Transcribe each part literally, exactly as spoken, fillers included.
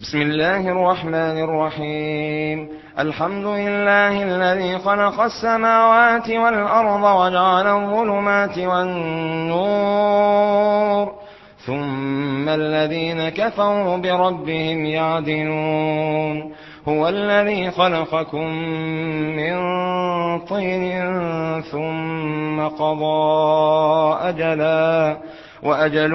بسم الله الرحمن الرحيم. الحمد لله الذي خلق السماوات والأرض وجعل الظلمات والنور ثم الذين كفروا بربهم يعدلون. هو الذي خلقكم من طين ثم قضى أجلا وأجل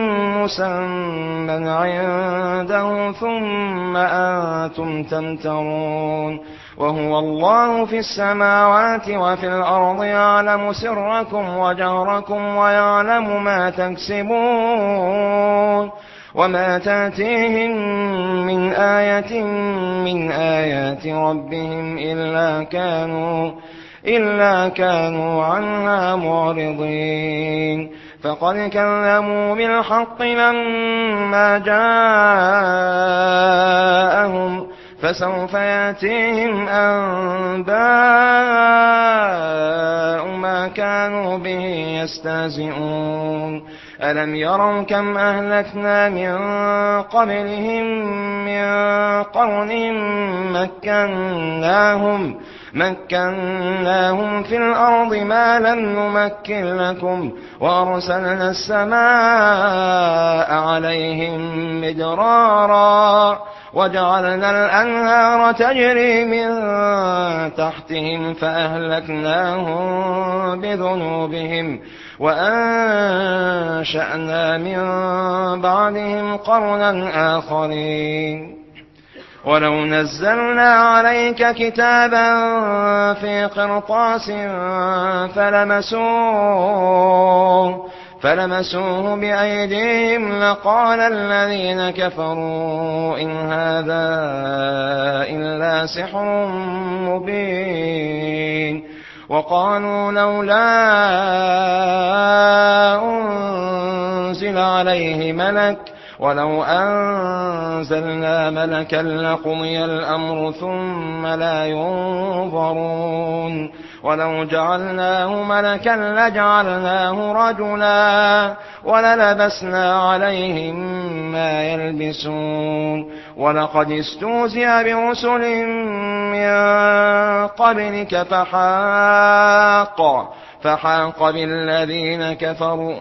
مسمى عنده ثم أنتم تمترون. وهو الله في السماوات وفي الأرض يعلم سركم وجهركم ويعلم ما تكسبون وما تأتيهم من آية من آيات ربهم إلا كانوا إلا كانوا عنها معرضين. فقد كذبوا بالحق لما جاءهم فسوف يأتيهم أنباء ما كانوا به يستهزئون. ألم يروا كم أهلكنا من قبلهم من قرن مكناهم مكناهم في الأرض ما لم نمكن لكم وأرسلنا السماء عليهم مدرارا وجعلنا الأنهار تجري من تحتهم فأهلكناهم بذنوبهم وأنشأنا من بعدهم قرنا آخرين. ولو نزلنا عليك كتابا في قرطاس فلمسوه فلمسوه بأيديهم لقال الذين كفروا إن هذا إلا سحر مبين. وقالوا لولا أنزل عليه ملك ولو أنزلنا ملكا لقضي الأمر ثم لا ينظرون. ولو جعلناه ملكا لجعلناه رجلا وللبسنا عليهم ما يلبسون. ولقد استهزئ برسل من قبلك فحاق فحاق بالذين كفروا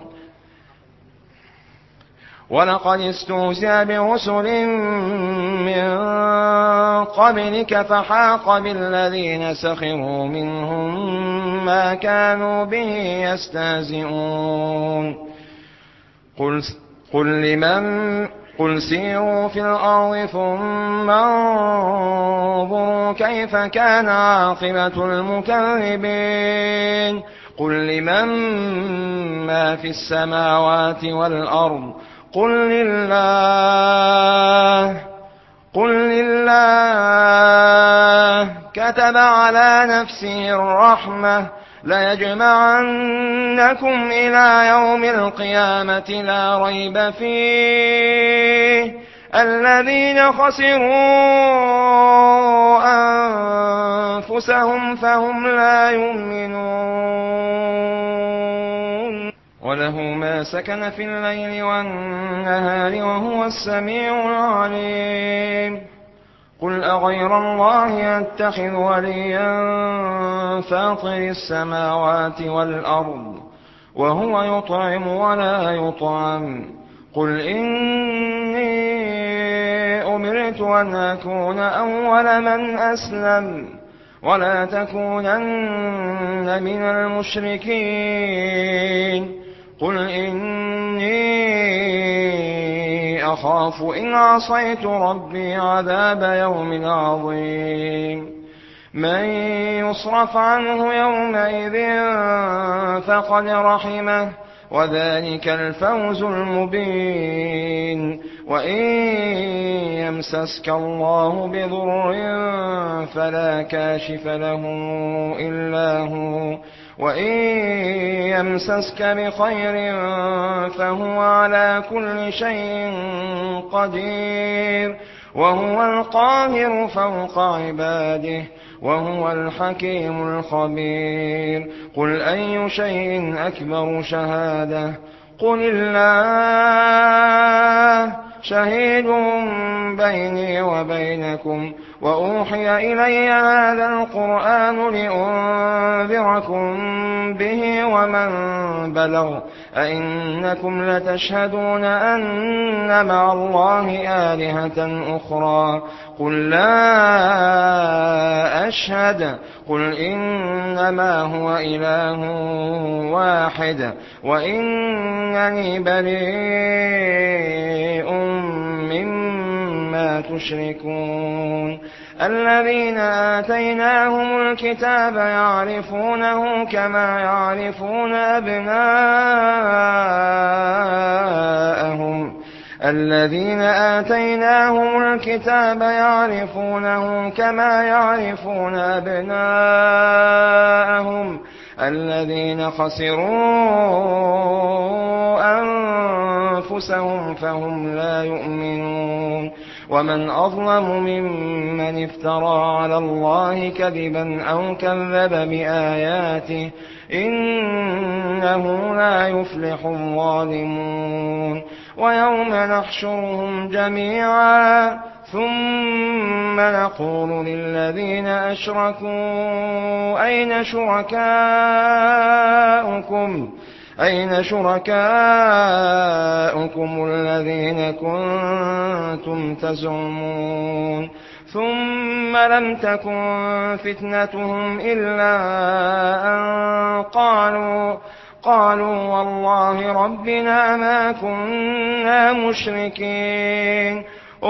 ولقد استهزئ برسل من قبلك فحاق بالذين سخروا منهم ما كانوا به يستهزئون. قل, قل لمن قل سيروا في الأرض ثم انظروا كيف كان عاقبة المكذبين. قل لمن ما في السماوات والأرض قل لله قل لله كتب على نفسه الرحمة ليجمعنكم إلى يوم القيامة لا ريب فيه الذين خسروا أنفسهم فهم لا يؤمنون. وله ما سكن في الليل والنهار وهو السميع العليم. قل أغير الله أتخذ وليا فاطر السماوات والأرض وهو يطعم ولا يطعم. قل إني أمرت أن أكون أول من أسلم ولا تكونن من المشركين. قل إني أخاف إن عصيت ربي عذاب يوم عظيم. من يصرف عنه يومئذ فقد رحمه وذلك الفوز المبين. وإن يمسسك الله بضر فلا كاشف له إلا هو وإن يمسسك بخير فهو على كل شيء قدير وهو القاهر فوق عباده وهو الحكيم الخبير. قل أي شيء أكبر شهادة قل الله شهيد بيني وبينكم وأوحي إلي هذا القرآن لأنذركم به ومن بلغ أئنكم لتشهدون أن مع الله آلهة أخرى قل لا أشهد قل إنما هو إله واحد وإنني بريء مما تشركون الذين آتيناهم الكتاب يعرفونه كما يعرفون أبناءهم الذين آتيناهم الكتاب يعرفونه كما يعرفون أبناءهم الذين خسروا أنفسهم فهم لا يؤمنون ومن أظلم ممن افترى على الله كذبا أو كذب بآياته إنه لا يفلح الظالمون ويوم نحشرهم جميعا ثم نقول للذين أشركوا أين شركاؤكم أين شركاؤكم الذين كنتم تزعمون ثم لم تكن فتنتهم إلا أن قالوا قالوا والله ربنا ما كنا مشركين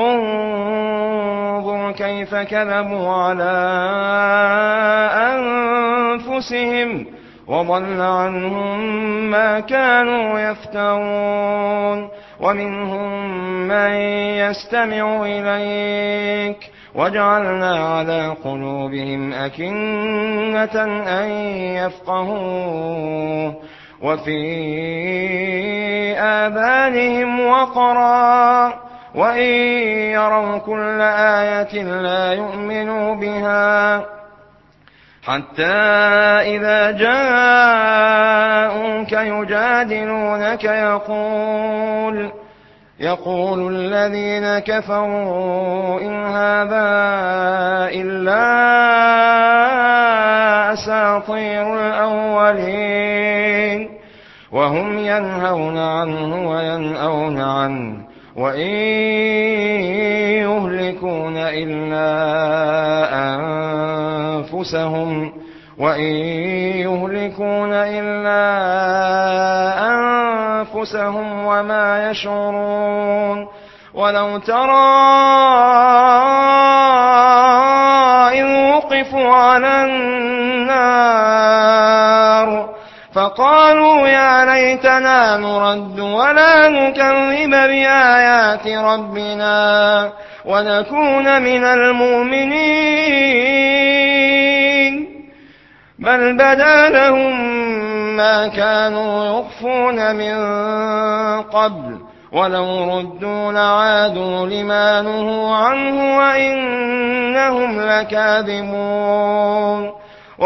انظر كيف كذبوا على أنفسهم وضل عنهم ما كانوا يفترون ومنهم من يستمع إليك وجعلنا على قلوبهم أكنة أن يفقهوه وفي آذانهم وقرا وإن يروا كل آية لا يؤمنوا بها حتى إذا جاءوك يجادلونك يقول يقول الذين كفروا إن هذا إلا أساطير الأولين وهم ينهون عنه وينأون عنه وإن يهلكون إلا أنفسهم وإن يهلكون إلا أنفسهم وما يشعرون ولو ترى إذ وقفوا على النار فقالوا يا ليتنا نرد ولا نكذب بآيات ربنا ونكون من المؤمنين بل بدا لهم ما كانوا يخفون من قبل ولو ردوا لعادوا لما نهوا عنه وإنهم لكاذبون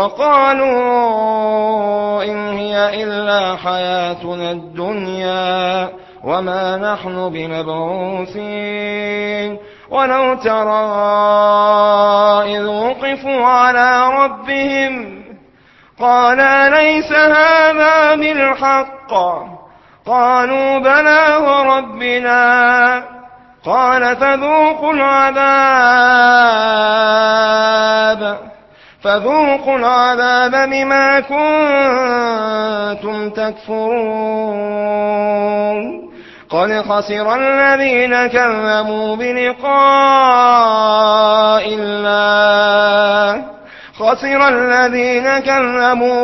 وقالوا إن هي إلا حياتنا الدنيا وما نحن بمبعوثين ولو ترى إذ وقفوا على ربهم قال أليس هذا بالحق قالوا بلى وربنا قال فذوقوا العذاب فذوقوا العذاب بما كنتم تكفرون قد خسر الذين كذبوا بلقاء الله خسر الذين كذبوا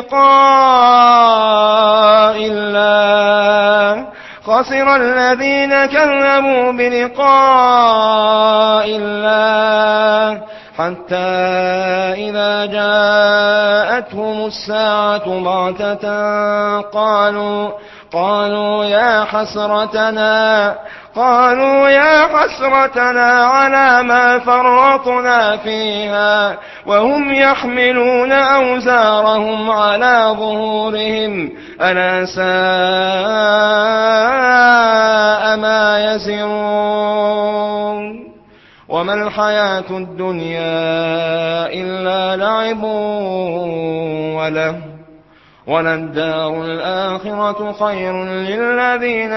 بلقاء الله خسر الذين كذبوا بلقاء الله حتى إذا جاءتهم الساعة بغتة قالوا قالوا يا حسرتنا قالوا يا حسرتنا على ما فرطنا فيها وهم يحملون أوزارهم على ظهورهم ألا ساء ما يزرون وما الحياة الدنيا إلا لعب وله وللدار الآخرة خير للذين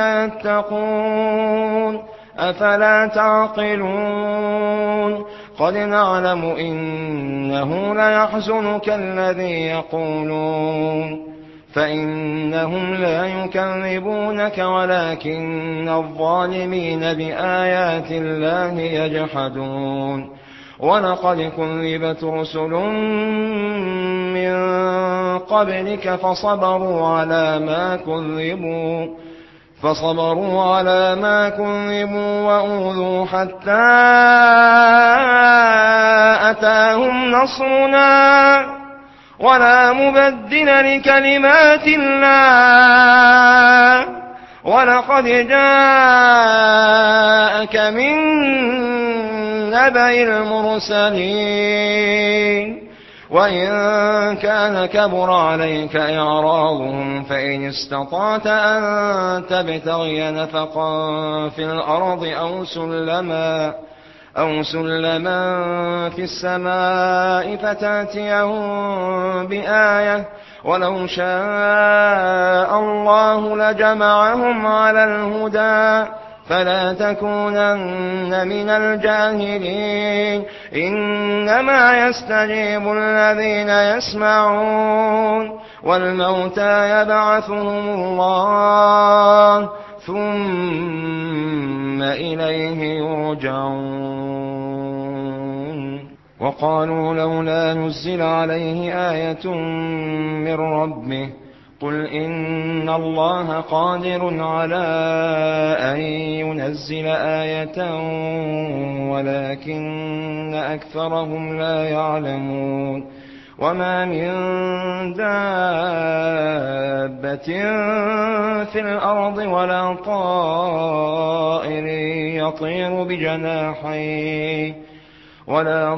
يتقون أفلا تعقلون قد نعلم إنه ليحزنك الذي يقولون فإنهم لا يكذبونك ولكن الظالمين بآيات الله يجحدون ولقد كذبت رسل من قبلك فصبروا على ما كذبوا فصبروا على ما كذبوا وأوذوا حتى أتاهم نصرنا ولا مبدل لكلمات الله ولقد جاءك من نبأ المرسلين وإن كان كبر عليك إعراضهم فإن استطعت أن تبتغي نفقا في الأرض أو سلما أو سلما في السماء فتأتيهم بآية ولو شاء الله لجمعهم على الهدى فلا تكونن من الجاهلين إنما يستجيب الذين يسمعون والموتى يبعثهم الله ثم إليه يرجعون وقالوا لولا نزل عليه آية من ربه قل إن الله قادر على أن ينزل آية ولكن أكثرهم لا يعلمون وما من دابة في الأرض ولا طائر يطير بجناحيه ولا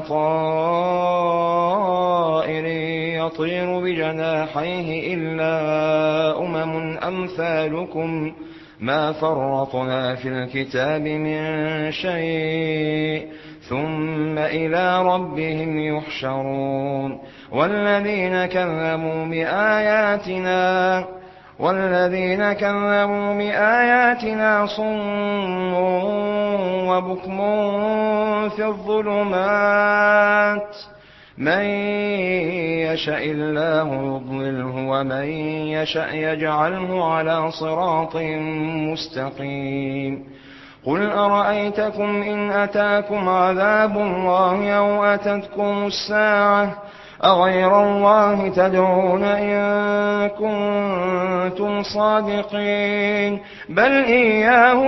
طائر يطير بجناحيه إلا أمم أمثالكم ما فرطنا في الكتاب من شيء ثم إلى ربهم يحشرون والذين كذبوا بآياتنا والذين كذبوا بآياتنا صم وبكم في الظلمات من يشاء الله يضلله ومن يشاء يجعله على صراط مستقيم قل أرأيتكم إن أتاكم عذاب الله أو أتتكم الساعة أغير الله تدعون إن كنتم صادقين بل إياه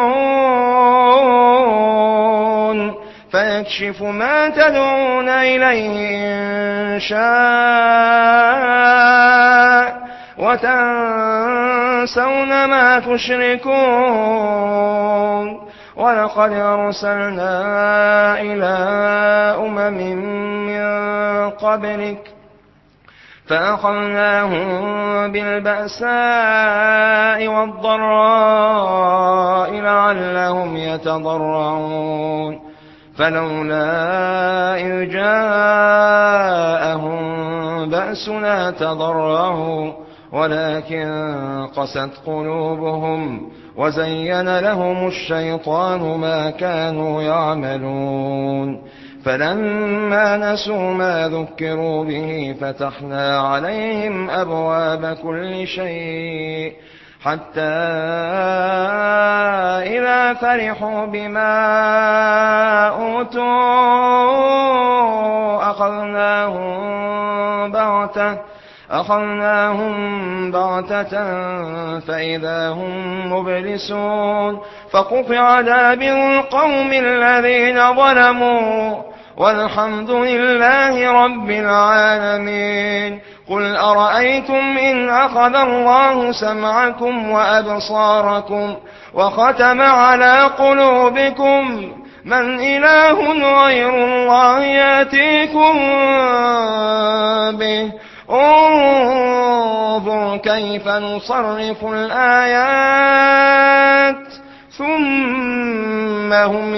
تدعون فيكشف ما تدعون إليه إن شاء وتنسون ما تشركون ولقد أرسلنا إلى أمم من قبلك فأخذناهم بالبأساء والضراء لعلهم يتضرعون فلولا إذ جاءهم بأسنا تضرعوا ولكن قست قلوبهم وزين لهم الشيطان ما كانوا يعملون فلما نسوا ما ذكروا به فتحنا عليهم أبواب كل شيء حتى إذا فرحوا بما أوتوا أخذناهم بغتة أخذناهم بغتة فإذا هم مبلسون فقطع دابر القوم الذين ظلموا والحمد لله رب العالمين قل أرأيتم إن أخذ الله سمعكم وأبصاركم وختم على قلوبكم من إله غير الله يأتيكم به انظر كيف نصرف الآيات ثم هم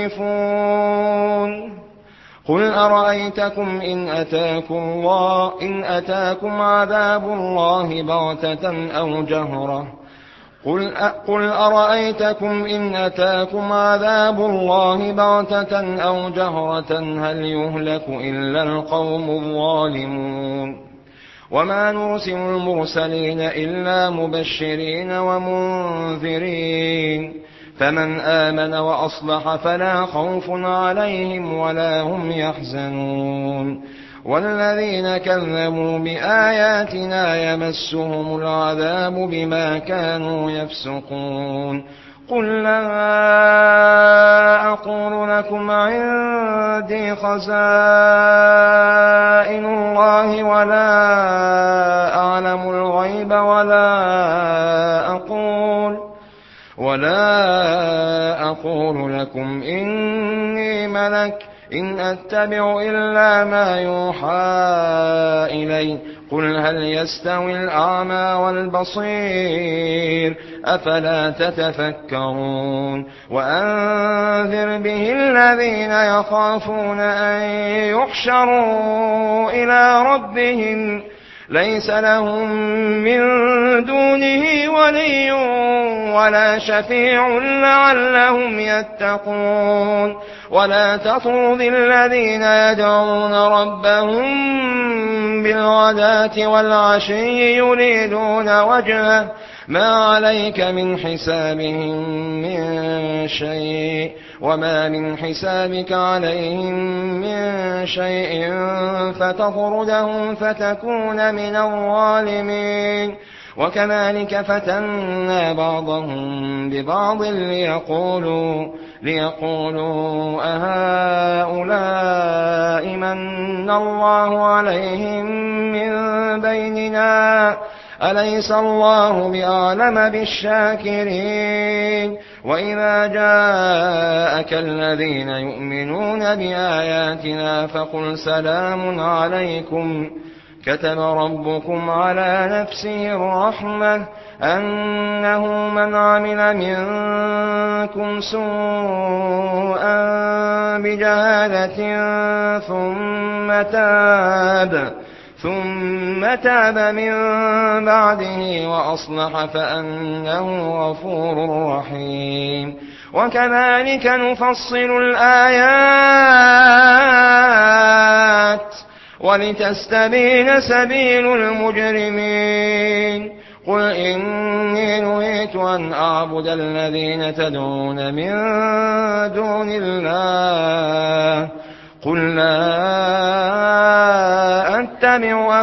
يصدفون قل أرأيتكم إن أتاكم, الله إن أتاكم عذاب الله بغتة أو جهرة قل, قل أرأيتكم إن أتاكم عذاب الله بغتة أو جهرة هل يهلك إلا القوم الظالمون وما نرسل المرسلين إلا مبشرين ومنذرين فمن آمن وأصلح فلا خوف عليهم ولا هم يحزنون والذين كذبوا بآياتنا يمسهم العذاب بما كانوا يفسقون قل لا أقول لكم عندي خزائن الله ولا أعلم الغيب ولا أقول ولا أقول لكم إني ملك إن أتبع إلا ما يوحى إلي قل هل يستوي الأعمى والبصير أفلا تتفكرون وأنذر به الذين يخافون أن يحشروا إلى ربهم ليس لهم من دونه ولي ولا شفيع لعلهم يتقون ولا تطرد الذين يدعون ربهم بالغداة والعشي يريدون وجهه ما عليك من حسابهم من شيء وما من حسابك عليهم من شيء فتطردهم فتكون من الظالمين وكذلك فتنا بعضهم ببعض ليقولوا, ليقولوا أهؤلاء من الله عليهم من بيننا أليس الله بأعلم بالشاكرين وإذا جاءك الذين يؤمنون بآياتنا فقل سلام عليكم كتب ربكم على نفسه الرحمة أنه من عمل منكم سوءا بجهالة ثم تاب ثم تاب من بعده وأصلح فأنه غفور رحيم وكذلك نفصل الآيات ولتستبين سبيل المجرمين قل إني نهيت أن أعبد الذين تدعون من دون الله قل لا أتبع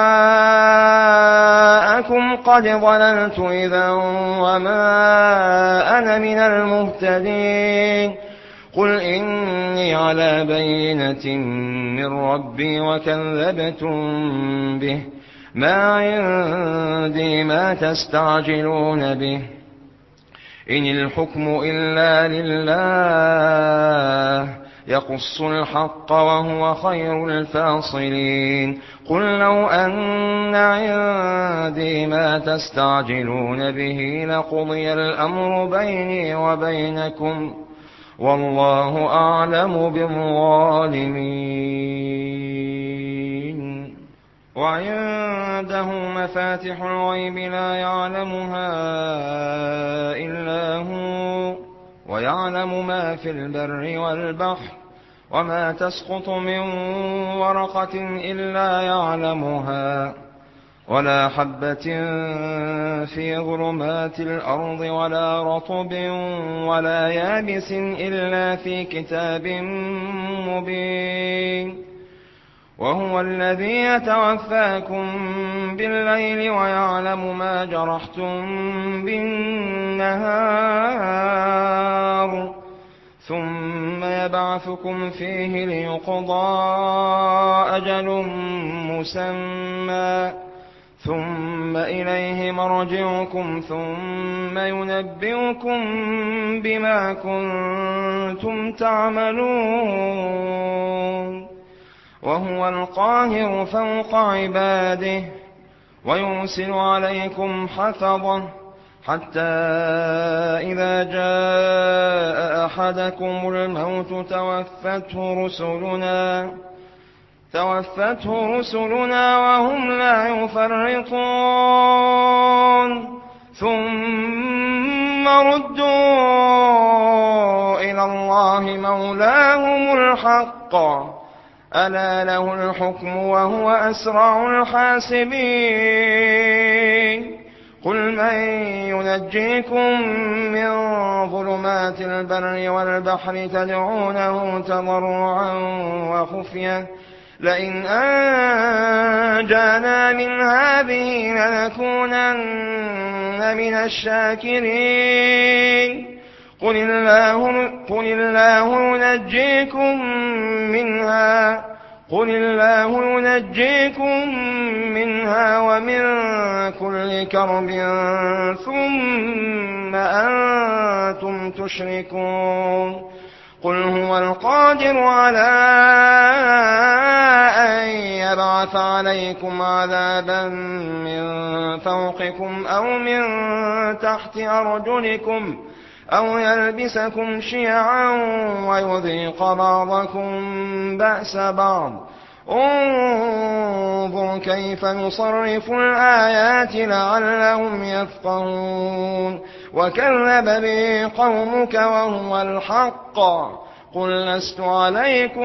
أهواءكم قد ضللت إذا وما أنا من المهتدين قل إني على بينة من ربي وكذبتم به ما عندي ما تستعجلون به إن الحكم إلا لله يقص الحق وهو خير الفاصلين قل لو أن عندي ما تستعجلون به لقضي الأمر بيني وبينكم والله أعلم بالظالمين وعنده مفاتح الغيب لا يعلمها إلا هو ويعلم ما في البر والبحر وما تسقط من ورقة إلا يعلمها ولا حبة في ظلمات الأرض ولا رطب ولا يابس إلا في كتاب مبين وهو الذي يتوفاكم بالليل ويعلم ما جرحتم بالنهار ثم يبعثكم فيه ليقضى أجل مسمى ثم إليه مرجعكم ثم ينبئكم بما كنتم تعملون وهو القاهر فوق عباده ويرسل عليكم حفظة حتى إذا جاء أحدكم الموت توفته رسلنا توفته رسلنا وهم لا يفرطون ثم ردوا إلى الله مولاهم الحق ألا له الحكم وهو أسرع الحاسبين قل من ينجيكم من ظلمات البر والبحر تدعونه تضرعا وخفية لئن أنجانا من هذه لنكونن من الشاكرين قل الله, قل الله ينجيكم منها قل الله ينجيكم منها ومن كل كرب ثم أنتم تشركون قل هو القادر على أن يبعث عليكم عذابا من فوقكم أو من تحت أرجلكم أو يلبسكم شيعا ويذيق بعضكم بأس بعض انظر كيف نصرف الآيات لعلهم يفقهون وكذب به قومك وهو الحق قل لست عليكم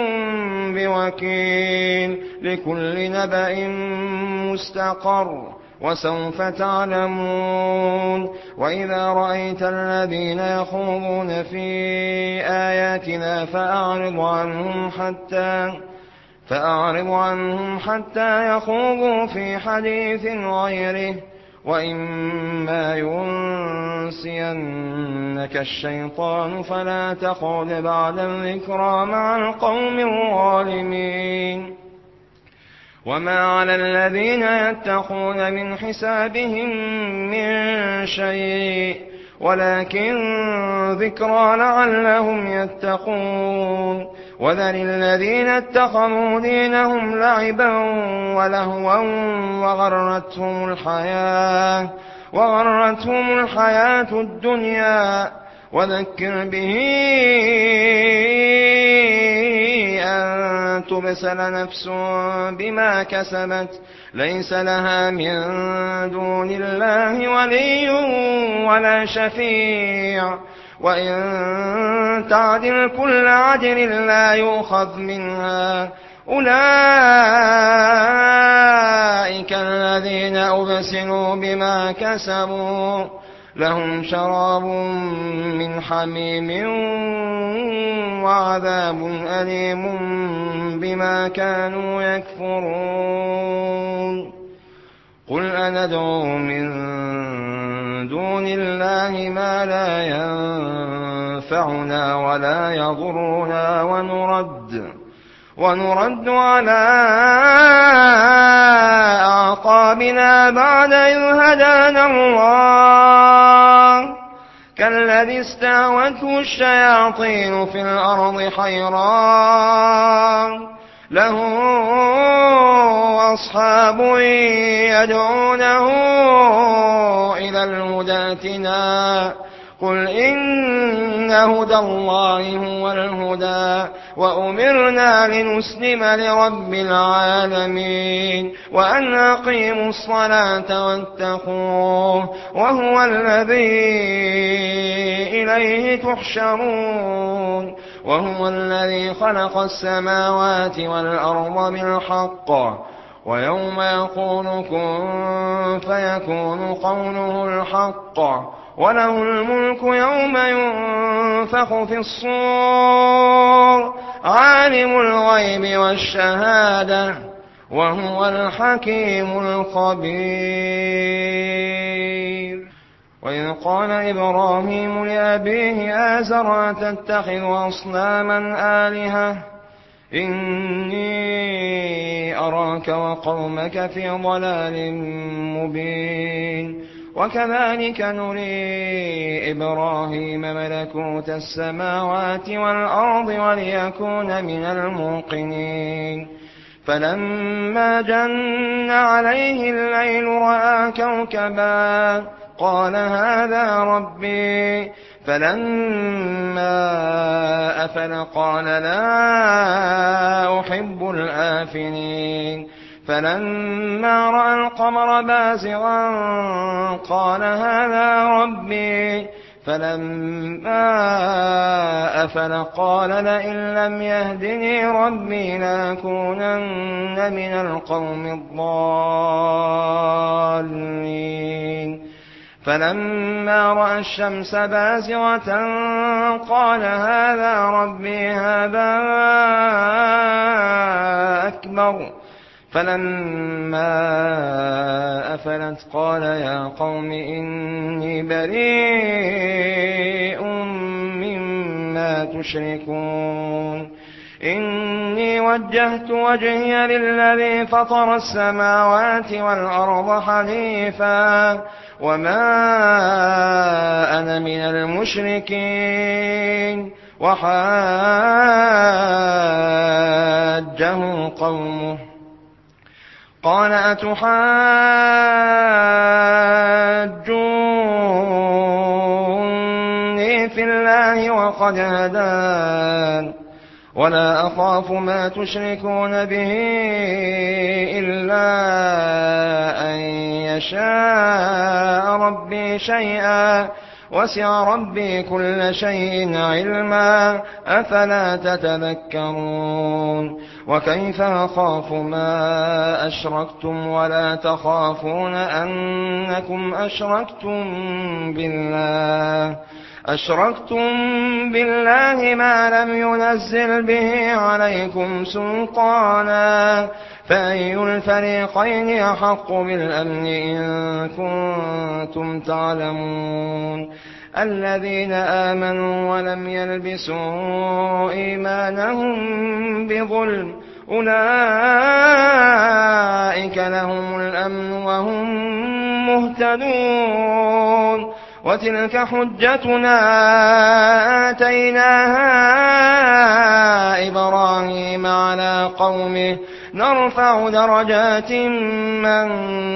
بوكيل لكل نبأ مستقر وسوف تعلمون وإذا رأيت الذين يخوضون في آياتنا فأعرض عنهم حتى فأعرض عنهم حتى يخوضوا في حديث غيره وإما ينسينك الشيطان فلا تقعد بعد الذكرى مع القوم الظالمين وما على الذين يتقون من حسابهم من شيء ولكن ذكرى لعلهم يتقون وذر الذين اتخذوا دينهم لعبا ولهوا وغرتهم الحياة وغرتهم الحياة الدنيا وذكر به أن تبسل نفس بما كسبت ليس لها من دون الله ولي ولا شفيع وإن تعدل كل عدل لا يؤخذ منها أولئك الذين أبسلوا بما كسبوا لهم شراب من حميم وعذاب أليم بما كانوا يكفرون قل أندعو من دون الله ما لا ينفعنا ولا يضرنا ونرد ونرد على أعقابنا بعد إذ هدانا الله كالذي استهوته الشياطين في الأرض حيران له أصحاب يدعونه إلى الهدى ائتنا قل إن هدى الله هو الهدى وأمرنا لنسلم لرب العالمين وأن أقيموا الصلاة واتقوه وهو الذي إليه تحشرون وهو الذي خلق السماوات والأرض بالحق ويوم يقول كن فيكون قوله الحق وله الملك يوم ينفخ في الصور عالم الغيب والشهادة وهو الحكيم الخبير وإذ قال إبراهيم لأبيه آزر أتتخذ أصناما آلهة إني أراك وقومك في ضلال مبين وكذلك نري إبراهيم ملكوت السماوات والأرض وليكون من الموقنين فلما جن عليه الليل رأى كوكبا قال هذا ربي فلما أفل قال لا أحب الآفلين فلما رأى القمر بازغا قال هذا ربي فلما أفل قال لئن لم يهدني ربي لأكونن من القوم الضالين فلما رأى الشمس بازغة قال هذا ربي هذا أكبر فلما أفلت قال يا قوم إني بريء مما تشركون إني وجهت وجهي للذي فطر السماوات والأرض حنيفا وما أنا من المشركين وحاجه قومه قال أتحاجوني في الله وقد هدان ولا أخاف ما تشركون به إلا أن يشاء ربي شيئا وسع ربي كل شيء علما أفلا تتذكرون وكيف أخاف ما أشركتم ولا تخافون أنكم أشركتم بالله أشركتم بالله ما لم ينزل به عليكم سلطانا فأي الفريقين أحق بالأمن إن كنتم تعلمون الذين آمنوا ولم يلبسوا إيمانهم بظلم أولئك لهم الأمن وهم مهتدون وتلك حجتنا آتيناها إبراهيم على قومه نرفع درجات من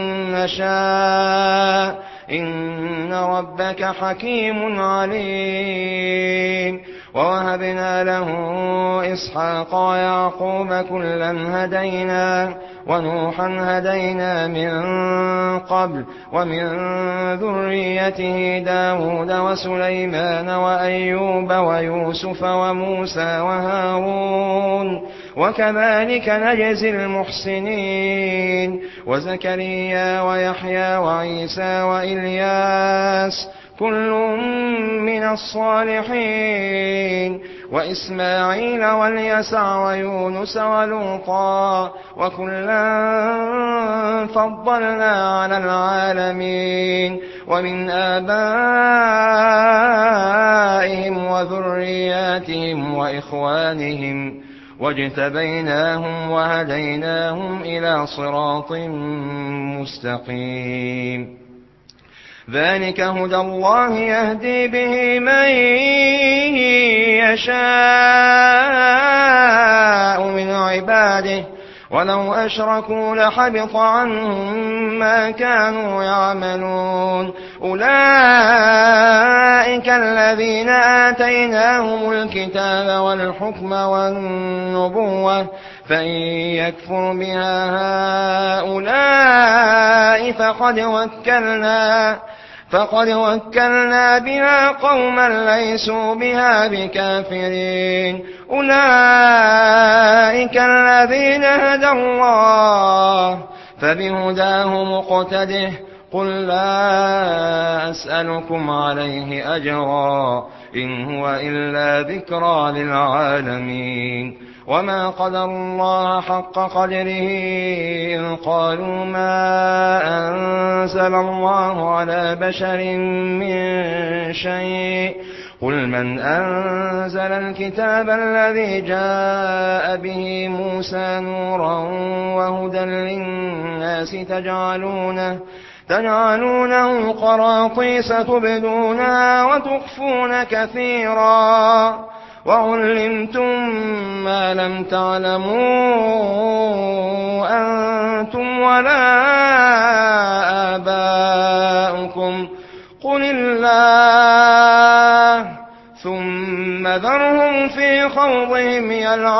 نشاء إن ربك حكيم عليم ووهبنا له إسحاق ويعقوب كلا هدينا ونوحا هدينا من قبل ومن ذريته داود وسليمان وأيوب ويوسف وموسى وهارون وكذلك نجزي المحسنين وزكريا ويحيى وعيسى وإلياس كل من الصالحين وإسماعيل واليسع ويونس ولوطا وكلا فضلنا على العالمين ومن آبائهم وذرياتهم وإخوانهم واجتبيناهم وهديناهم إلى صراط مستقيم ذلك هدى الله يهدي به من يشاء من عباده ولو أشركوا لحبط عنهم ما كانوا يعملون أولئك الذين آتيناهم الكتاب والحكم والنبوة فإن يكفر بها هؤلاء فقد وكلنا فقد وكلنا بها قوما ليسوا بها بكافرين أولئك الذين هدى الله فبهداه مقتده قل لا أسألكم عليه أجرا إن هو إلا ذكرى للعالمين وما قدروا الله حق قدره إذ قالوا ما أنزل الله على بشر من شيء قل من أنزل الكتاب الذي جاء به موسى نورا وهدى للناس تجعلونه تجعلونه قراطيس تبدونها وتخفون كثيرا وعلمتم ما لم تعلموا أنتم ولا آباؤكم قل الله ثم ذرهم في خوضهم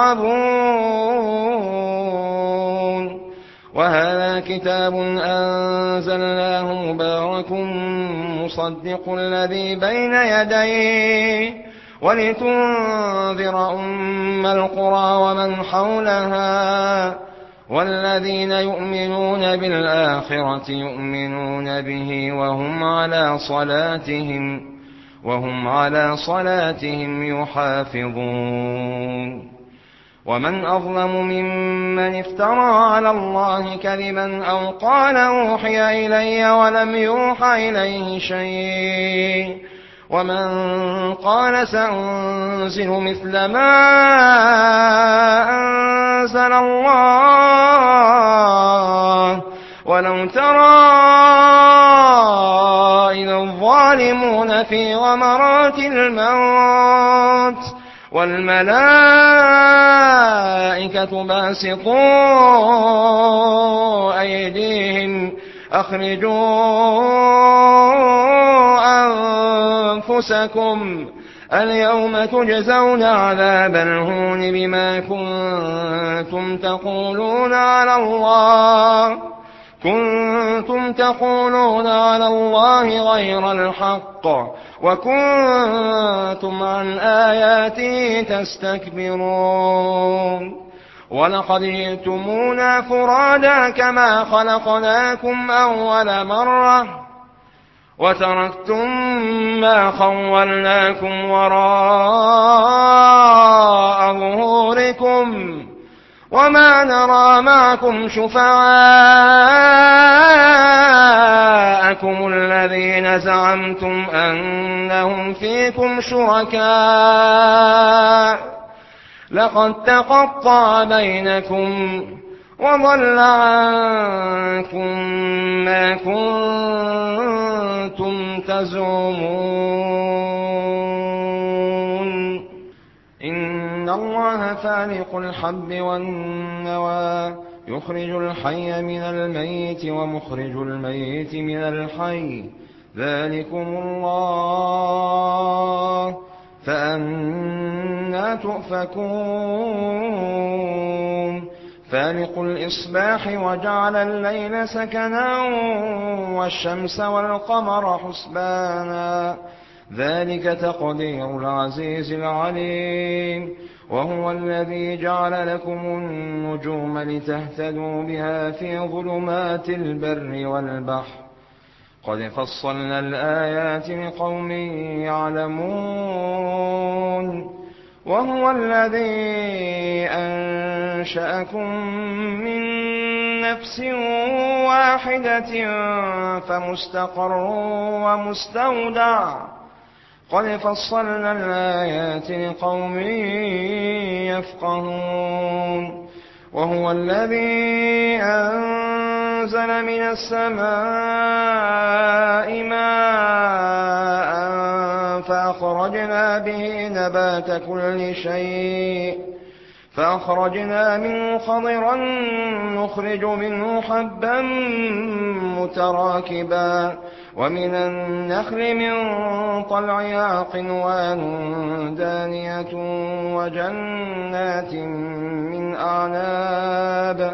يلعبون وهذا كتاب أنزلناه مبارك مصدق الذي بين يديه ولتنذر أم القرى ومن حولها والذين يؤمنون بالآخرة يؤمنون به وهم على صلاتهم وهم على صلاتهم يحافظون ومن أظلم ممن افترى على الله كذبا أو قال أوحي إلي ولم يوحى إليه شيء ومن قال سأنزل مثل ما أنزل الله ولو ترى إذ الظالمون في غمرات الموت والملائكة باسطوا أيديهم أخرجوا أنفسكم اليوم تجزون عذاب الهون بما كنتم تقولون على الله كنتم تقولون على الله غير الحق وكنتم عن آياته تستكبرون ولقد جئتمونا فرادا كما خلقناكم أول مرة وتركتم ما خولناكم وراء ظهوركم وما نرى معكم شفعاءكم الذين زعمتم أنهم فيكم شركاء لقد تقطع بينكم وضل عنكم ما كنتم تزعمون إن الله فالق الحب والنوى يخرج الحي من الميت ومخرج الميت من الحي ذلكم الله فأنى تؤفكون فالق الإصباح وجعل الليل سكنا والشمس والقمر حسبانا ذلك تقدير العزيز العليم وهو الذي جعل لكم النجوم لتهتدوا بها في ظلمات البر والبحر قد فصلنا الآيات لقوم يعلمون وهو الذي أنشأكم من نفس واحدة فمستقر ومستودع قد فصلنا الآيات لقوم يفقهون وهو الذي أنزل من السماء ماء فأخرجنا به نبات كل شيء فأخرجنا منه خضرا نخرج منه حبا متراكبا ومن النخل من طلعها قنوان دانية وجنات من أعناب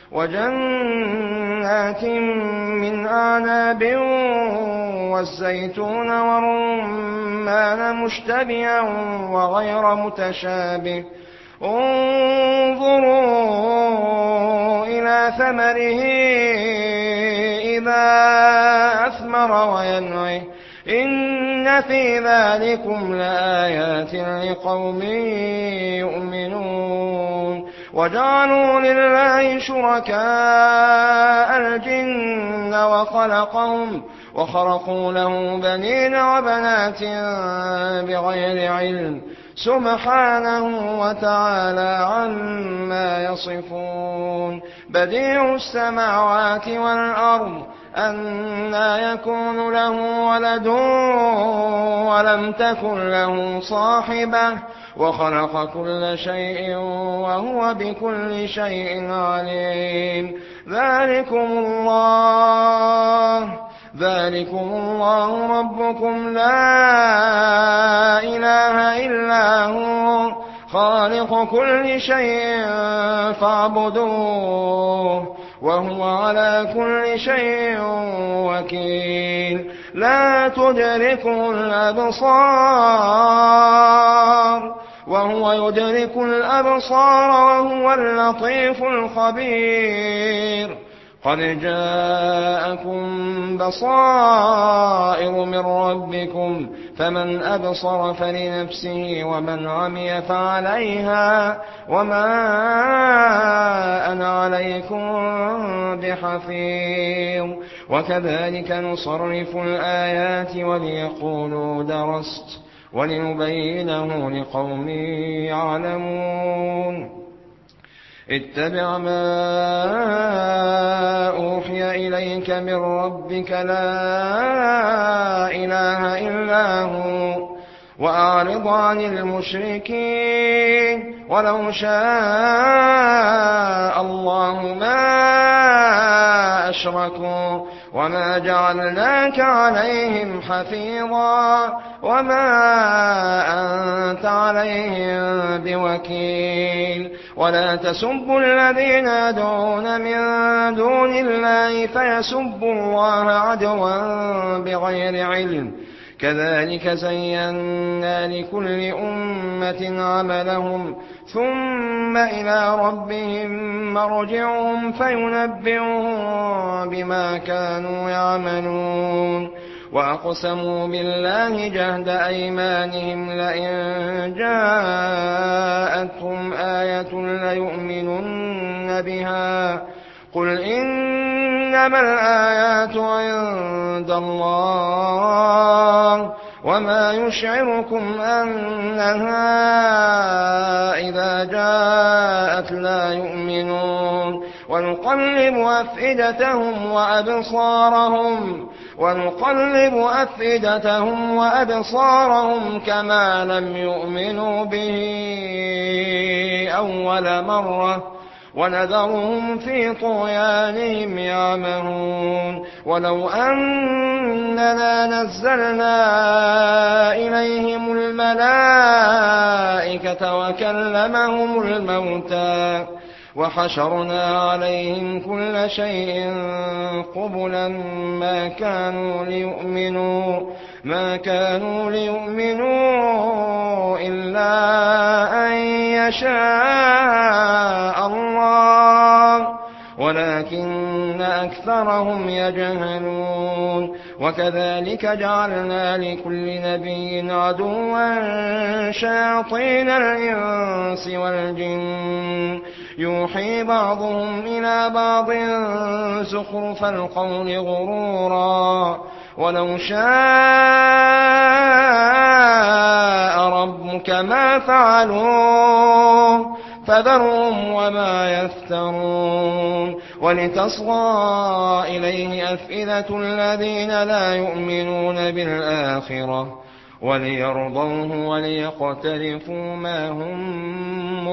وجنات من أعناب والزيتون والرمان مشتبها وغير متشابه انظروا إلى ثمره إذا أثمر وينعه إن إن في ذلكم لآيات لقوم يؤمنون وجعلوا لله شركاء الجن وخلقهم وخرقوا له بنين وبنات بغير علم سبحانه وتعالى عما يصفون بديع السماوات والأرض أنى يكون له ولد ولم تكن له صاحبة وخلق كل شيء وهو بكل شيء عليم ذلكم الله ذلكم الله ربكم لا إله إلا هو خالق كل شيء فاعبدوه وهو على كل شيء وكيل لا تدركه الأبصار وهو يدرك الأبصار وهو اللطيف الخبير قد جاءكم بصائر من ربكم فمن أبصر فلنفسه ومن عمي فعليها وما أنا عليكم بحفيظ وكذلك نصرف الآيات وليقولوا درست ولنبينه لقوم يعلمون اتبع ما أوحي إليك من ربك لا إله إلا هو وأعرض عن المشركين ولو شاء الله ما أشركوا وما جعلناك عليهم حفيظا وما أنت عليهم بوكيل ولا تسبوا الذين يدعون من دون الله فيسبوا الله عدوا بغير علم كذلك زينا لكل أمة عملهم ثم إلى ربهم مرجعهم فينبئهم بما كانوا يعملون وأقسموا بالله جهد أيمانهم لئن جاءتهم آية ليؤمنن بها قل إنما الآيات عند الله وما يشعركم أنها إذا جاءت لا يؤمنون ونقلب أفئدتهم وأبصارهم ونقلب أفئدتهم وأبصارهم كما لم يؤمنوا به أول مرة ونذرهم في طغيانهم يعمهون ولو أننا نزلنا إليهم الملائكة وكلمهم الموتى وحشرنا عليهم كل شيء قبلا ما كانوا ليؤمنوا ما كانوا ليؤمنوا إلا أن يشاء الله ولكن أكثرهم يجهلون وكذلك جعلنا لكل نبي عدوا شياطين الإنس والجن يوحي بعضهم إلى بعض زخرف القول غرورا ولو شاء ربك ما فعلوه فذرهم وما يفترون ولتصغى إليه أفئدة الذين لا يؤمنون بالآخرة وليرضوه وليقترفوا ما هم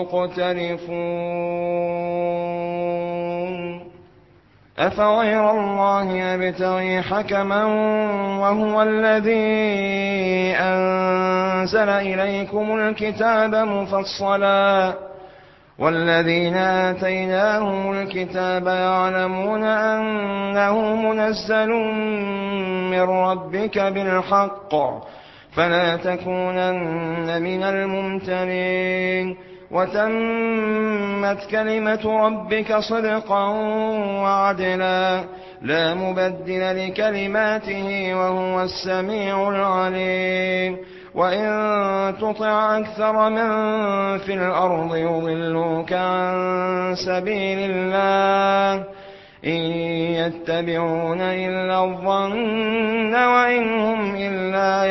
مقترفون أفغير الله يبتغي حكما وهو الذي أنزل إليكم الكتاب مفصلا والذين آتيناهم الكتاب يعلمون أنه منزل من ربك بالحق فلا تكونن من الممترين وتمت كلمة ربك صدقا وعدلا لا مبدل لكلماته وهو السميع العليم وإن تطع أكثر من في الأرض يضلوك عن سبيل الله إن يتبعون إلا الظن وإن هم إلا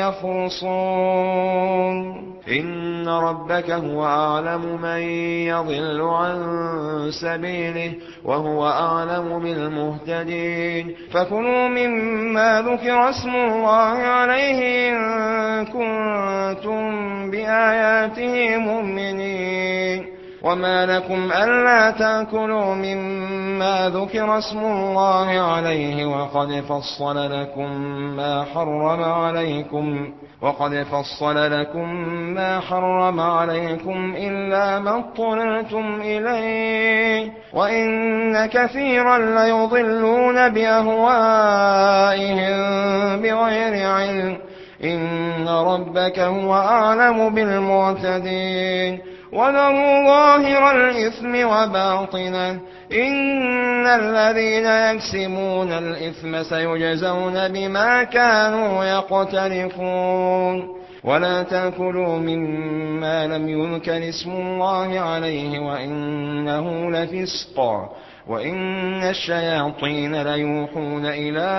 يخرصون إن ربك هو أعلم من يضل عن سبيله وهو أعلم بالمهتدين فكلوا مما ذكر اسم الله عليه إن كنتم بآياته مؤمنين وما لكم ألا تأكلوا مما ذكر اسم الله عليه وقد فصل لكم ما حرم عليكم وقد فصل لكم ما حرم عليكم إلا ما اضطررتم إليه وإن كثيرا ليضلون بأهوائهم بغير علم إن ربك هو أعلم بالمعتدين وذروا ظاهر الإثم وباطنه إن الذين يكسبون الإثم سيجزون بما كانوا يقترفون ولا تأكلوا مما لم يذكر اسم الله عليه وإنه لفسق وإن الشياطين ليوحون إلى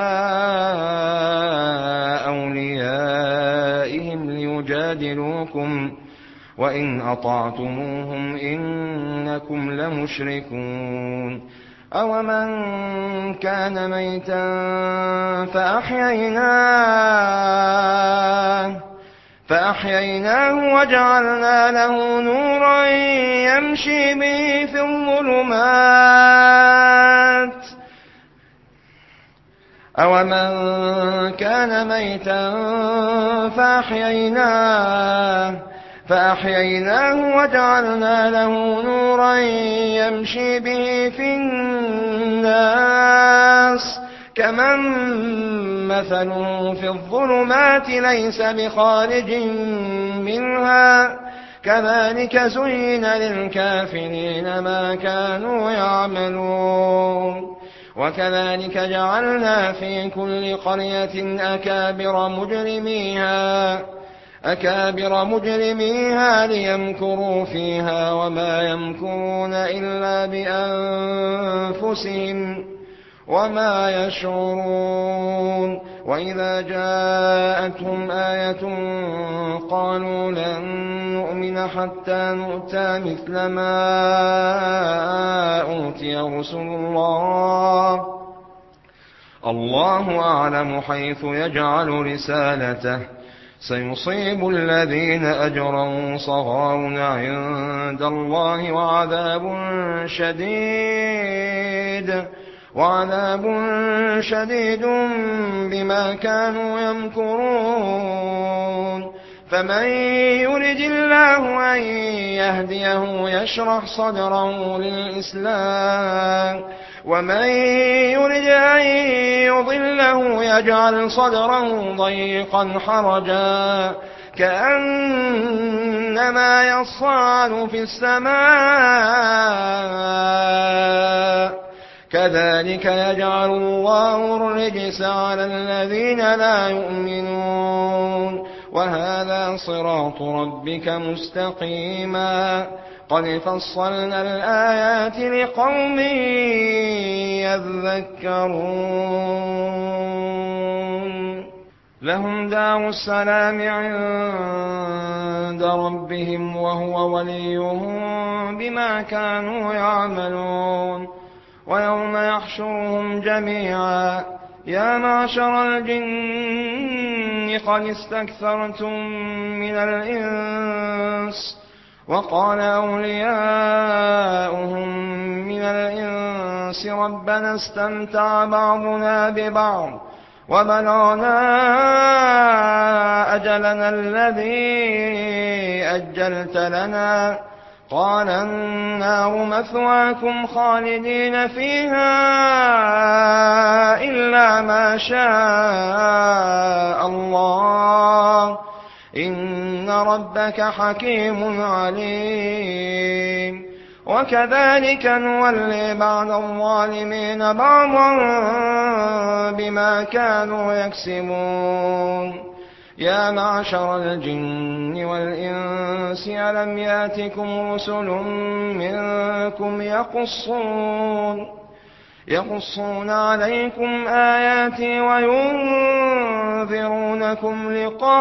أوليائهم ليجادلوكم وإن أطعتموهم إنكم لمشركون أومن كان ميتا فأحييناه فأحييناه وجعلنا له نورا يمشي به في الظلمات أومن كان ميتا فأحييناه فأحييناه وجعلنا له نورا يمشي به في الناس كمن مثله في الظلمات ليس بخارج منها كذلك زين للكافرين ما كانوا يعملون وكذلك جعلنا في كل قرية أكابر مجرميها أكابر مجرميها ليمكروا فيها وما يمكرون إلا بأنفسهم وما يشعرون وإذا جاءتهم آية قالوا لن نؤمن حتى نؤتى مثل ما أوتي رسل الله الله أعلم حيث يجعل رسالته سيصيب الذين أجروا صغار عند الله وعذاب شديد وعذاب شديد بما كانوا يمكرون فمن يرد الله أن يهديه يشرح صدره للإسلام ومن يرد أن يضله يجعل صدره ضيقا حرجا كأنما يصعد في السماء كذلك يجعل الله الرجس على الذين لا يؤمنون وهذا صراط ربك مستقيما قد فصلنا الآيات لقوم يذكرون لهم دار السلام عند ربهم وهو وليهم بما كانوا يعملون ويوم يحشرهم جميعا يا معشر الجن قد استكثرتم من الإنس وقال أولياؤهم من الإنس ربنا استمتع بعضنا ببعض وبلغنا أجلنا الذي أجلت لنا قال النار مثواكم خالدين فيها إلا ما شاء الله إن ربك حكيم عليم وكذلك نولي بعض الظالمين بعضا بما كانوا يكسبون يا معشر الجن والإنس ألم يأتكم رسل منكم يقصون يقصون عليكم آياتي وينذرونكم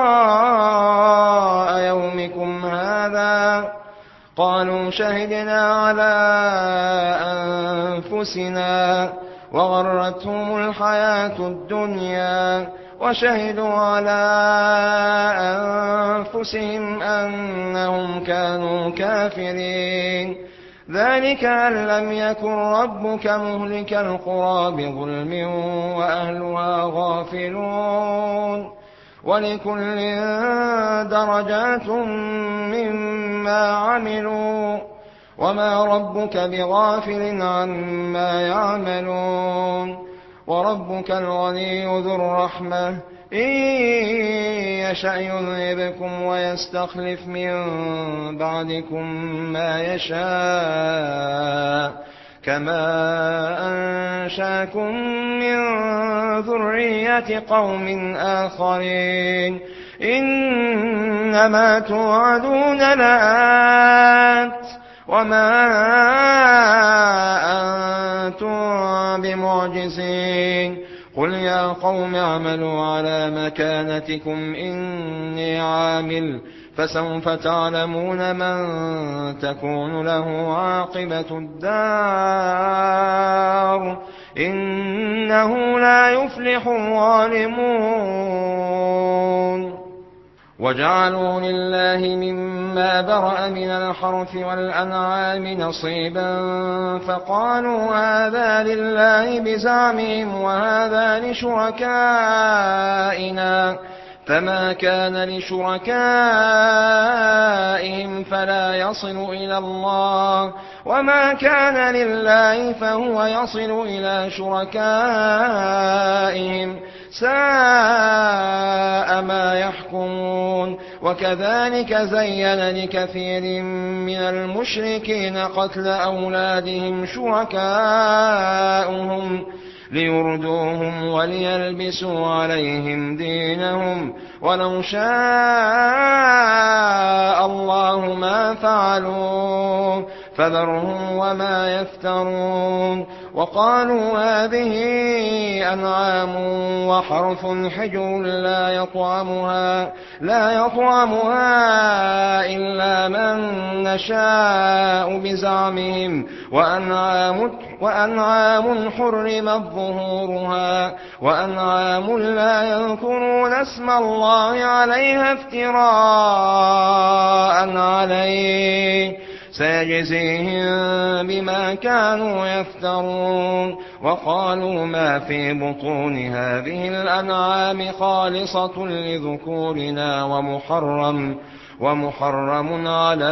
لقاء يومكم هذا قالوا شهدنا على أنفسنا وغرتهم الحياة الدنيا وشهدوا على أنفسهم أنهم كانوا كافرين ذلك أن لم يكن ربك مهلك القرى بظلم وأهلها غافلون ولكل درجات مما عملوا وما ربك بغافل عما يعملون وربك الغني ذو الرحمة إن يشأ يذهبكم ويستخلف من بعدكم ما يشاء كما أنشاكم من ذرية قوم آخرين إنما توعدون لآت وما أنتم بمعجزين قل يا قوم اعملوا على مكانتكم إني عامل فسوف تعلمون من تكون له عاقبة الدار إنه لا يفلح الظالمون وجعلوا لله مما برأ من الحرث والأنعام نصيبا فقالوا هذا لله بزعمهم وهذا لشركائنا فما كان لشركائهم فلا يصل إلى الله وما كان لله فهو يصل إلى شركائهم ساء ما يحكمون وكذلك زين لكثير من المشركين قتل أولادهم شركاؤهم ليردوهم وليلبسوا عليهم دينهم ولو شاء الله ما فعلوا فذرهم وما يفترون وقالوا هذه أنعام وحرث حجر لا يطعمها لا يطعمها إلا من نشاء بزعمهم وأنعام, وأنعام حرمت ظهورها وأنعام لا يذكرون اسم الله عليها افتراء عليه سيجزيهم بما كانوا يفترون وقالوا ما في بطون هذه الأنعام خالصة لذكورنا ومحرم ومحرم على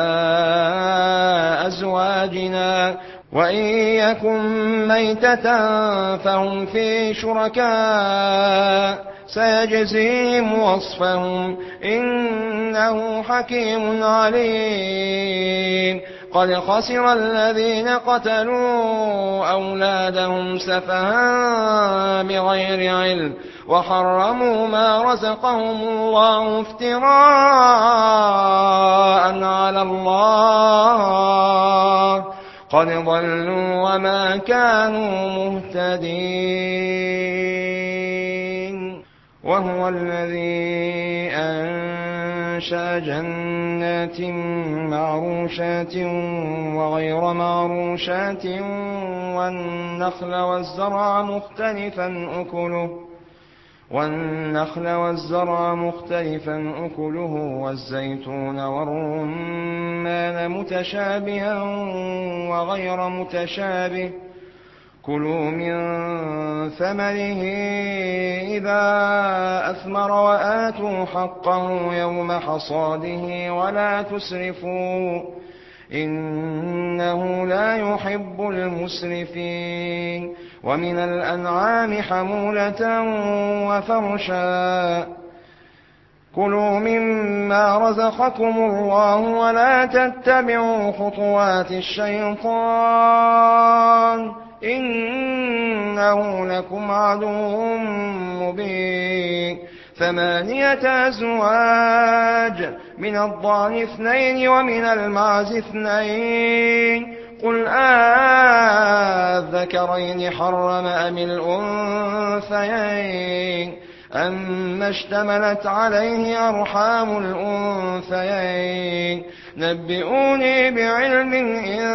أزواجنا وإن يكن ميتة فهم في شركاء سيجزيهم وصفهم إنه حكيم عليم قد خسر الذين قتلوا أولادهم سفها بغير علم وحرموا ما رزقهم الله افتراء على الله قد ضلوا وما كانوا مهتدين وهو الذي أنشأ جنات معروشات وغير معروشات والنخل والزرع مختلفا أكله والنخل والزرع مختلفا أكله والزيتون والرمان متشابها وغير متشابه كلوا من ثمره إذا أثمر وآتوا حقه يوم حصاده ولا تسرفوا إنه لا يحب المسرفين ومن الأنعام حمولة وفرشا كلوا مما رزقكم الله ولا تتبعوا خطوات الشيطان إنه لكم عدو مبين ثمانية أزواج من الضأن اثنين ومن المعز اثنين قل آذكرين حرم أم الأنثيين أما اشتملت عليه أرحام الأنثيين نبئوني بعلم إن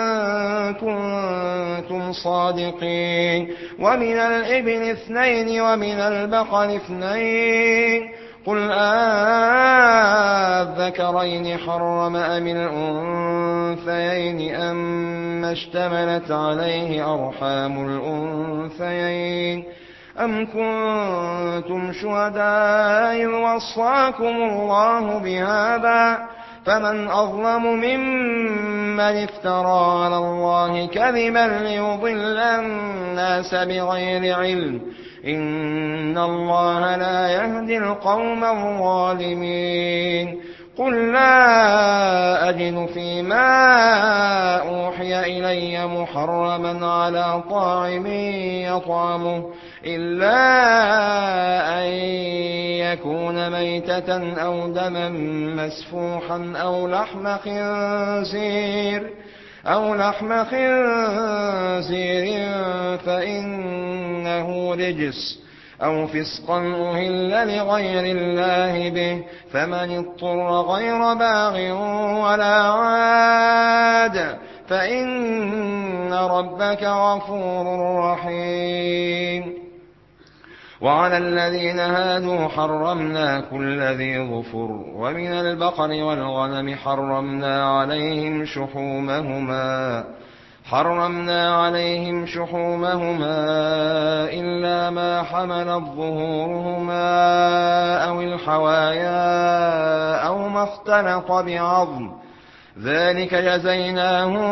كنتم صادقين ومن الإبل اثنين ومن البقر اثنين قل آذكرين حرم أم الأنثيين أما اشتملت عليه أرحام الأنثيين أم كنتم شهداء إذ وصاكم الله بهذا فمن أظلم ممن افترى على الله كذبا ليضل الناس بغير علم إن الله لا يهدي القوم الظالمين قل لا أجد فيما أوحي إلي محرما على طاعم يطعمه إلا أن يكون ميتة أو دما مسفوحا أو لحم خنزير أو لحم خنزير فإنه رجس أو فسقا أهل لغير الله به فمن اضطر غير باغ ولا عاد فإن ربك غفور رحيم وعلى الذين هادوا حرمنا كل ذي ظفر ومن البقر والغنم حرمنا عليهم شحومهما حرمنا عليهم شحومهما إلا ما حملت ظهورهما أو الحوايا أو ما اختلط بعظم ذلك جزيناهم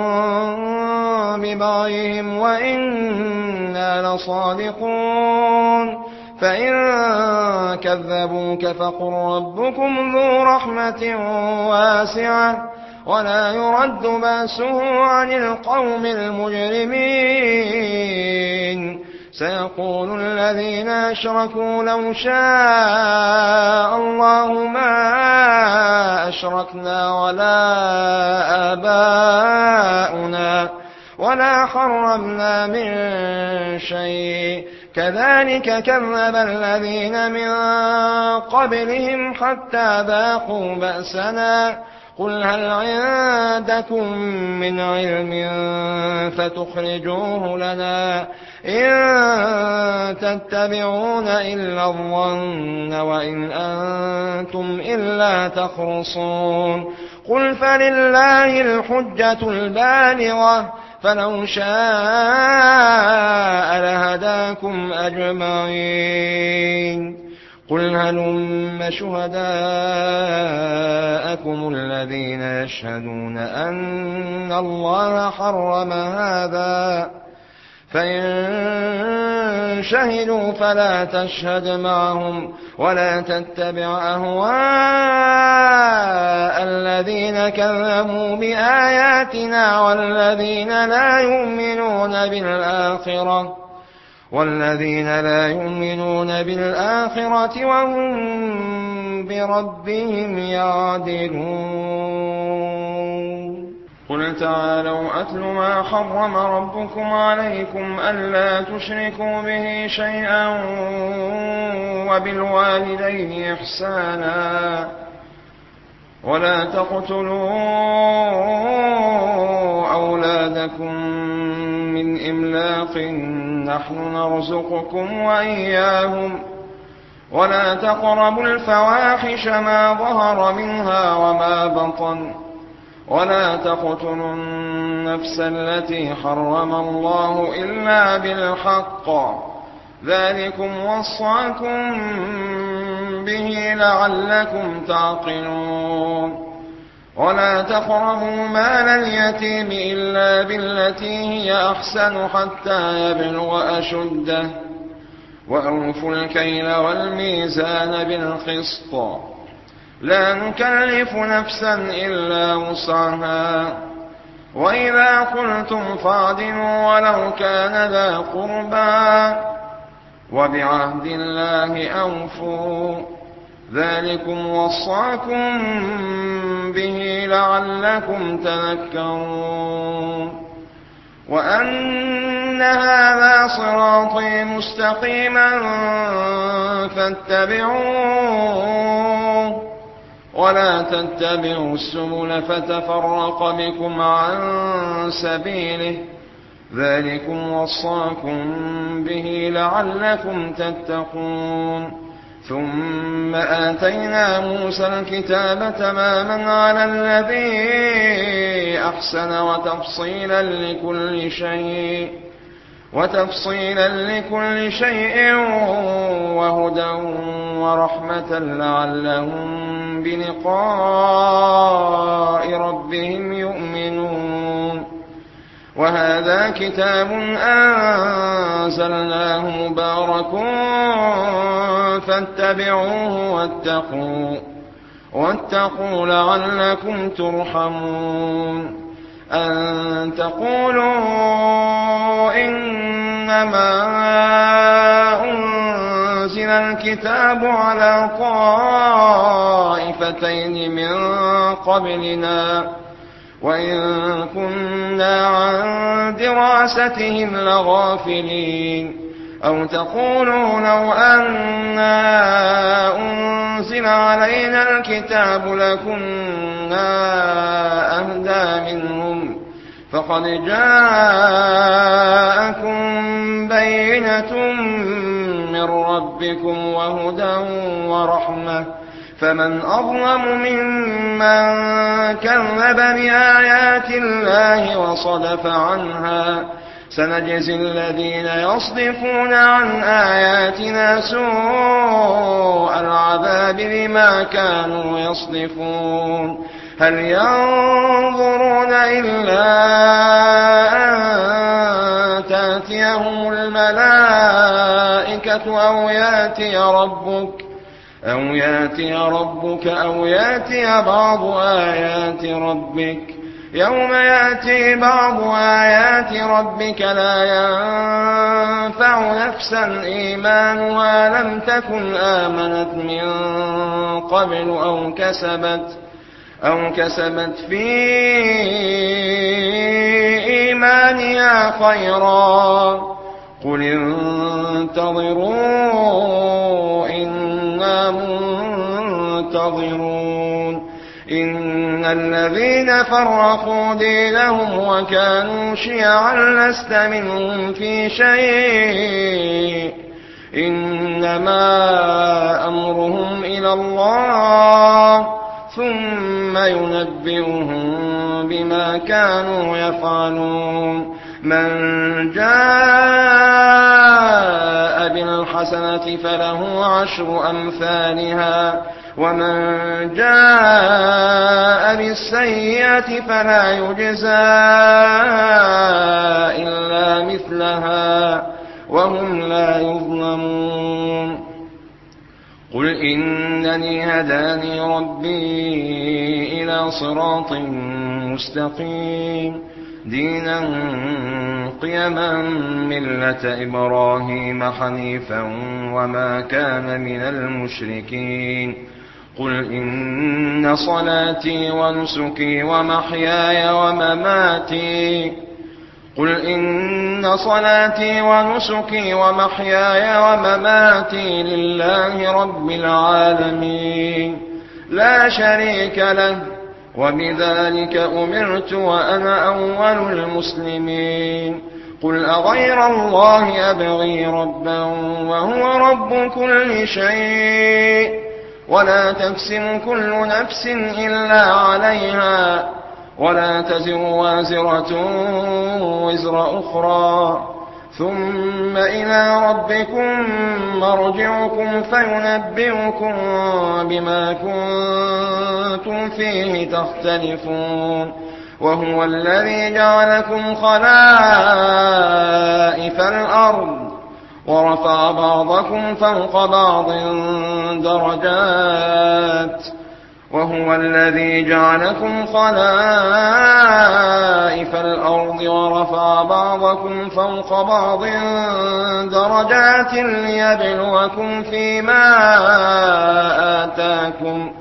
ببغيهم وإنا لصادقون فإن كذبوك فقل ربكم ذو رحمة واسعة ولا يرد بأسه عن القوم المجرمين سيقول الذين أشركوا لو شاء الله ما أشركنا ولا آباؤنا ولا حرمنا من شيء كذلك كذب الذين من قبلهم حتى ذاقوا بأسنا قل هل عندكم من علم فتخرجوه لنا إن تتبعون إلا الظن وإن أنتم إلا تخرصون قل فلله الحجة البالغة فلو شاء لهداكم أجمعين قل هلم شهداءكم الذين يشهدون أن الله حرم هذا فإن شهدوا فلا تشهد معهم ولا تتبع أهواء الذين كذبوا بآياتنا والذين لا يؤمنون بالآخرة والذين لا يؤمنون بالآخرة وهم بربهم يعدلون قل تعالوا أتل ما حرم ربكم عليكم ألا تشركوا به شيئا وبالوالدين إحسانا ولا تقتلوا أولادكم من إملاق نحن نرزقكم وإياهم ولا تقربوا الفواحش ما ظهر منها وما بطن ولا تقتلوا النفس التي حرم الله إلا بالحق ذلكم وصاكم به لعلكم تعقلون ولا تقربوا مال اليتيم إلا بالتي هي أحسن حتى يبلغ أشده وأوفوا الكيل والميزان بالقسط لا نكلف نفسا إلا وسعها وإذا قلتم فاعدلوا ولو كان ذا قربى وبعهد الله أوفوا ذلكم وصاكم به لعلكم تذكرون وأن هذا صراطي مستقيما فاتبعوه ولا تتبعوا السبل فتفرق بكم عن سبيله ذلكم وصاكم به لعلكم تتقون ثم آتينا موسى الكتاب تماما على الذي أحسن وتفصيلا لكل شيء وتفصيلا لكل شيء وهدى ورحمة لعلهم بلقاء ربهم يؤمنون وهذا كتاب أنزلناه مبارك فاتبعوه واتقوا واتقوا لعلكم ترحمون أن تقولوا إنما أنزل الكتاب على طائفتين من قبلنا وإن كنا عن دراستهم لغافلين أو تقولوا لو أنا أنزل علينا الكتاب لكنا أهدى منهم فقد جاءكم بينة من ربكم وهدى ورحمة فمن أظلم ممن كذب بآيات الله وصدف عنها سنجزي الذين يصدفون عن آياتنا سوء العذاب بما كانوا يصدفون هل ينظرون إلا أن تأتيهم الملائكة أو يأتي ربك أو يأتي ربك أو يأتي بعض آيات ربك يوم يأتي بعض آيات ربك لا ينفع نفسا إيمانها لم تكن آمنت من قبل أو كسبت أو كسبت في إيمانها خيرا قل انتظروا إنا منتظرون إن الذين فرقوا دينهم وكانوا شيعا لست منهم في شيء إنما أمرهم إلى الله ثم ينبئهم بما كانوا يفعلون من جاء بالحسنة فله عشر أمثالها ومن جاء بالسيئة فلا يجزى إلا مثلها وهم لا يظلمون قل إنني هداني ربي إلى صراط مستقيم دينا قيما ملة إبراهيم حنيفا وما كان من المشركين قل إن صلاتي ونسكي ومحياي ومماتي قل إن صلاتي ونسكي ومحياي ومماتي لله رب العالمين لا شريك له وبذلك أمرت وأنا أول المسلمين قل أغير الله أبغي ربا وهو رب كل شيء ولا تكسب كل نفس إلا عليها ولا تزر وازرة وزر أخرى ثم إلى ربكم مرجعكم فينبئكم بما كنتم فيه تختلفون وهو الذي جعلكم خلائف الأرض ورفع بعضكم فوق بعض درجات وهو الذي جعلكم خلائف الأرض ورفع بعضكم فوق بعض درجات ليبلوكم فيما آتاكم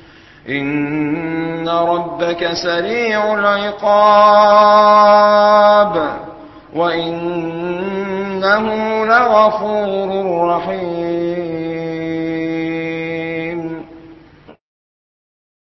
إن ربك سريع العقاب وإنه لغفور رحيم